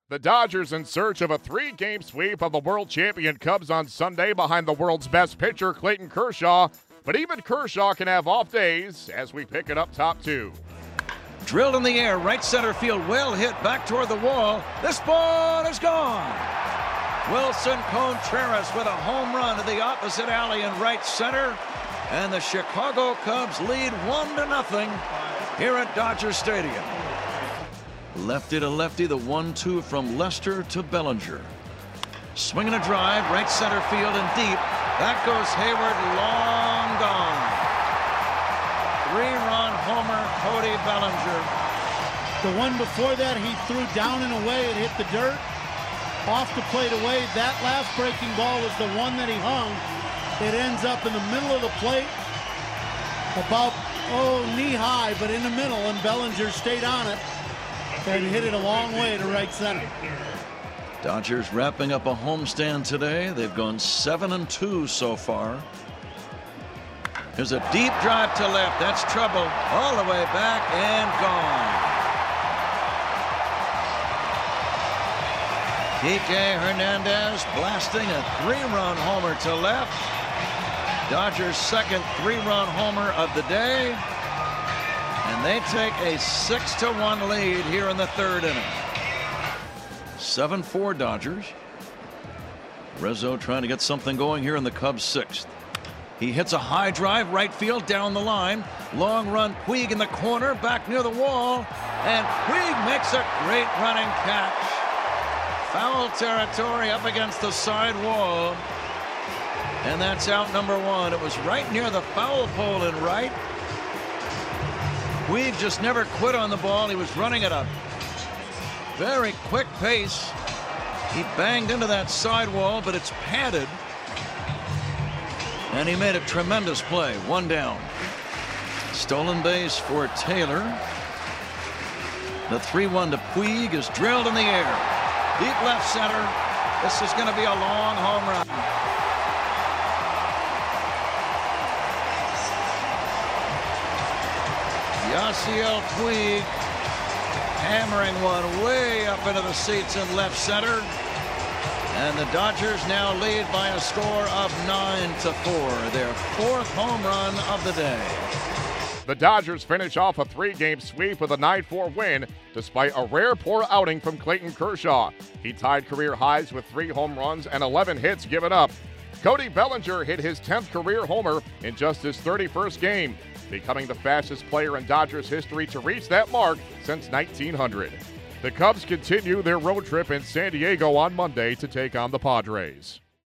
The Dodgers in search of a three-game sweep of the world champion Cubs on Sunday behind the world's best pitcher, Clayton Kershaw. But even Kershaw can have off days as we pick it up top two. Drilled in the air, right center field, well hit back toward the wall. This ball is gone. Wilson Contreras with a home run to the opposite alley in right center. And the Chicago Cubs lead 1-0 here at Dodger Stadium. Lefty to lefty, the 1-2 from Lester to Bellinger. Swinging a drive, right center field and deep. That goes Hayward, long gone. Three-run homer, Cody Bellinger. The one before that, he threw down and away. It hit the dirt. Off the plate away. That last breaking ball was the one that he hung. It ends up in the middle of the plate. About, knee high, but in the middle, and Bellinger stayed on it and hit it a long way to right center. Dodgers wrapping up a homestand today. They've gone 7-2 so far. There's a deep drive to left. That's trouble. All the way back and gone. Kike Hernandez blasting a three-run homer to left. Dodgers' second three-run homer of the day. And they take a 6-1 lead here in the third inning. 7-4 Dodgers. Rizzo trying to get something going here in the Cubs' sixth. He hits a high drive right field down the line. Long run, Puig in the corner, back near the wall. And Puig makes a great running catch. Foul territory up against the side wall. And that's out number one. It was right near the foul pole in right. Puig just never quit on the ball. He was running at a very quick pace. He banged into that sidewall, but it's padded. And he made a tremendous play. One down. Stolen base for Taylor. The 3-1 to Puig is drilled in the air. Deep left center. This is going to be a long home run. Yasiel Puig hammering one way up into the seats in left center. And the Dodgers now lead by a score of 9-4. Their fourth home run of the day. The Dodgers finish off a three-game sweep with a 9-4 win despite a rare poor outing from Clayton Kershaw. He tied career highs with 3 home runs and 11 hits given up. Cody Bellinger hit his 10th career homer in just his 31st game, becoming the fastest player in Dodgers history to reach that mark since 1900. The Cubs continue their road trip in San Diego on Monday to take on the Padres.